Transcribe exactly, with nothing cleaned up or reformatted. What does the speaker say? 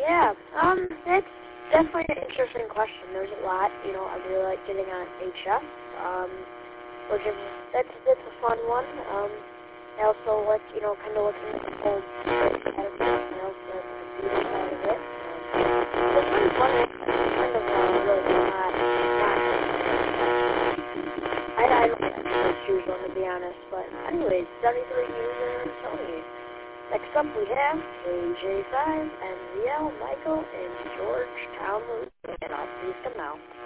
yeah, um, it's definitely an interesting question. There's a lot, you know, I really like getting on H F, um, which is, that's, that's a fun one. Um, I also like, you know, kind of looking at the whole side of things, you know, the computer side of it. Um, it's really fun, it's kind of, uh, really not, not, I, I don't think I choose one to be honest, but anyways, seventy-three user Tony. Next up we have A J five, M Z L, Michael, and Georgetown, Louisiana. Please come now.